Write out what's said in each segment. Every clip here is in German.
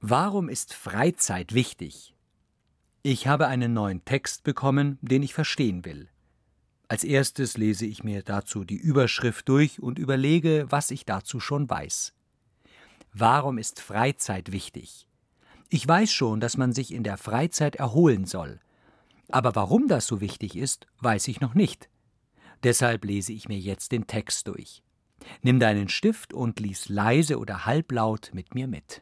Warum ist Freizeit wichtig? Ich habe einen neuen Text bekommen, den ich verstehen will. Als erstes lese ich mir dazu die Überschrift durch und überlege, was ich dazu schon weiß. Warum ist Freizeit wichtig? Ich weiß schon, dass man sich in der Freizeit erholen soll. Aber warum das so wichtig ist, weiß ich noch nicht. Deshalb lese ich mir jetzt den Text durch. Nimm deinen Stift und lies leise oder halblaut mit mir mit.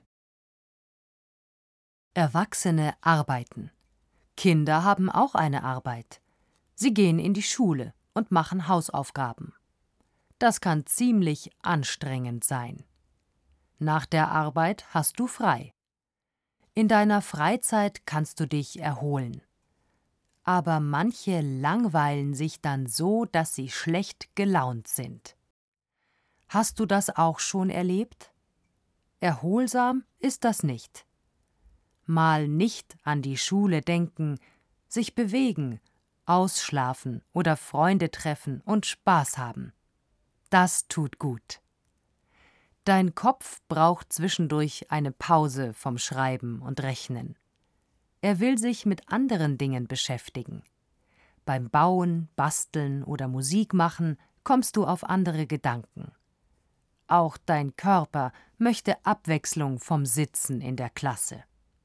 Erwachsene arbeiten. Kinder haben auch eine Arbeit. Sie gehen in die Schule und machen Hausaufgaben. Das kann ziemlich anstrengend sein. Nach der Arbeit hast du frei. In deiner Freizeit kannst du dich erholen. Aber manche langweilen sich dann so, dass sie schlecht gelaunt sind. Hast du das auch schon erlebt? Erholsam ist das nicht. Mal nicht an die Schule denken, sich bewegen, ausschlafen oder Freunde treffen und Spaß haben. Das tut gut. Dein Kopf braucht zwischendurch eine Pause vom Schreiben und Rechnen. Er will sich mit anderen Dingen beschäftigen. Beim Bauen, Basteln oder Musik machen kommst du auf andere Gedanken. Auch dein Körper möchte Abwechslung vom Sitzen in der Klasse.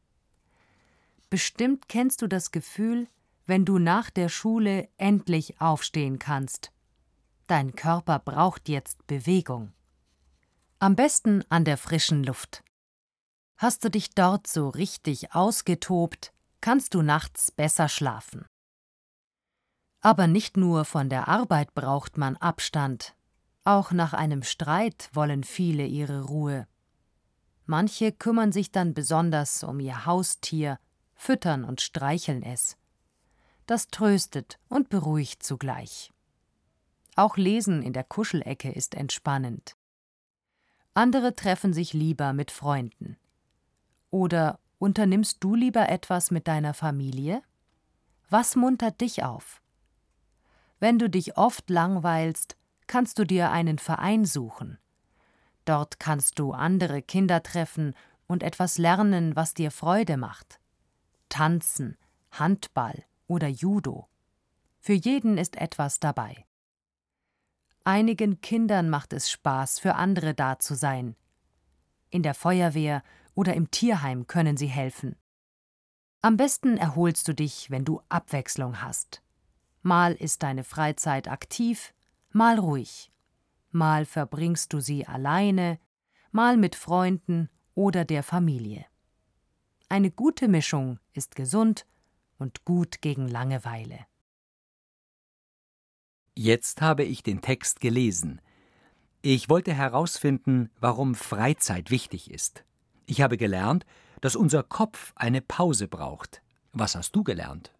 Bestimmt kennst du das Gefühl, wenn du nach der Schule endlich aufstehen kannst. Dein Körper braucht jetzt Bewegung. Am besten an der frischen Luft. Hast du dich dort so richtig ausgetobt, kannst du nachts besser schlafen. Aber nicht nur von der Arbeit braucht man Abstand. Auch nach einem Streit wollen viele ihre Ruhe. Manche kümmern sich dann besonders um ihr Haustier, füttern und streicheln es. Das tröstet und beruhigt zugleich. Auch Lesen in der Kuschelecke ist entspannend. Andere treffen sich lieber mit Freunden. Oder unternimmst du lieber etwas mit deiner Familie? Was muntert dich auf? Wenn du dich oft langweilst, kannst du dir einen Verein suchen. Dort kannst du andere Kinder treffen und etwas lernen, was dir Freude macht. Tanzen, Handball oder Judo. Für jeden ist etwas dabei. Einigen Kindern macht es Spaß, für andere da zu sein. In der Feuerwehr oder im Tierheim können sie helfen. Am besten erholst du dich, wenn du Abwechslung hast. Mal ist deine Freizeit aktiv, mal ruhig. Mal verbringst du sie alleine, mal mit Freunden oder der Familie. Eine gute Mischung ist gesund und gut gegen Langeweile. Jetzt habe ich den Text gelesen. Ich wollte herausfinden, warum Freizeit wichtig ist. Ich habe gelernt, dass unser Kopf eine Pause braucht. Was hast du gelernt?